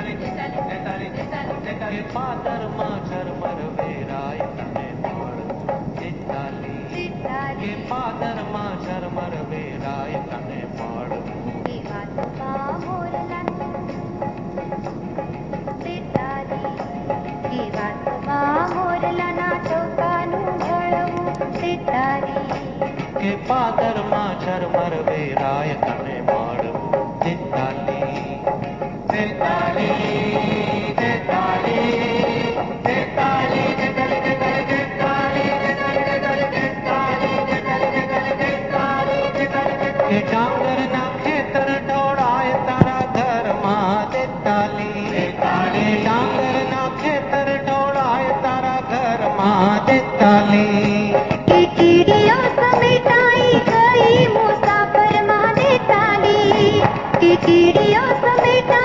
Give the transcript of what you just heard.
के पादर मां झरमर वेराय तने माड़ चिताली के पादर मां झरमर वेराय तने माड़ के पादर मां झरमर वेराय तने माड़ चिताली चिताली चिताली चिताली के डांगर ना खेतर ढोड़ाए तारा घर मां चिताली के डांगर ना खेतर ढोड़ाए तारा घर मां चिताली चिड़िया समेटाई गई मुसाफिर माँ देताली चिड़िया समेटा